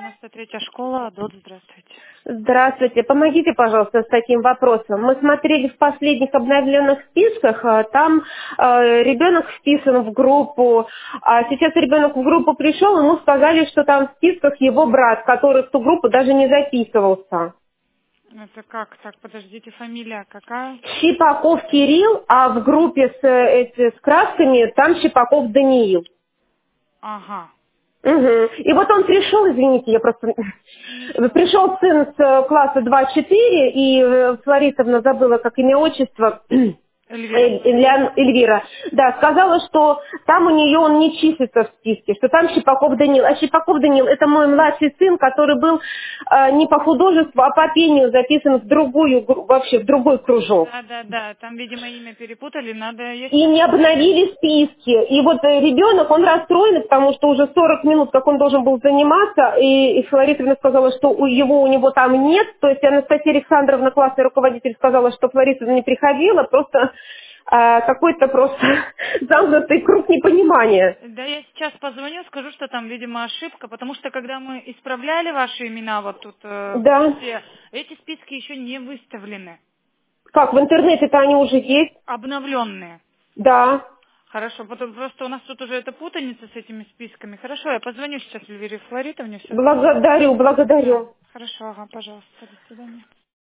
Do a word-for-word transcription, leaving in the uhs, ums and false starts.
девяносто третья школа, АДОТ, здравствуйте. Здравствуйте. Помогите, пожалуйста, с таким вопросом. Мы смотрели в последних обновленных списках, а, там э, ребенок вписан в группу, а сейчас ребенок в группу пришел, ему сказали, что там в списках его брат, который в ту группу даже не записывался. Это как? Так, подождите, фамилия какая? Щипаков Кирилл, а в группе с, э, эти, с красками там Щипаков Даниил. Ага. Мгм. И вот он пришел, извините, я просто... Пришел сын с э, класса два-четыре, и э, Флорисовна забыла, как имя, отчество, Эльвира. Эль- Эльян- Эльвира, да, сказала, что там у нее он не числится в списке, что там Щипаков Данил. А Щипаков Данил — это мой младший сын, который был э, не по художеству, а по пению записан в другую, гру- вообще в другой кружок. Да, да, да. Там, видимо, имя перепутали. Надо, И если... не обновили списки. И вот э, ребенок, он расстроен, потому что уже сорок минут, как он должен был заниматься, и, и Флорисовна сказала, что у его у него там нет. То есть Анастасия Александровна, классный руководитель, сказала, что Флорисовна не приходила, просто э, какой-то просто замкнутый круг непонимания. Да, я сейчас позвоню, скажу, что там, видимо, ошибка, потому что, когда мы исправляли ваши имена вот тут э, в Да. листе, эти списки еще не выставлены, Как, в интернете-то они уже есть? обновленные. Да. Хорошо, потом просто у нас тут уже эта путаница с этими списками. Хорошо, я позвоню сейчас Эльвире Флоритовне, все. Благодарю, Да. благодарю. Хорошо, ага, пожалуйста, до свидания.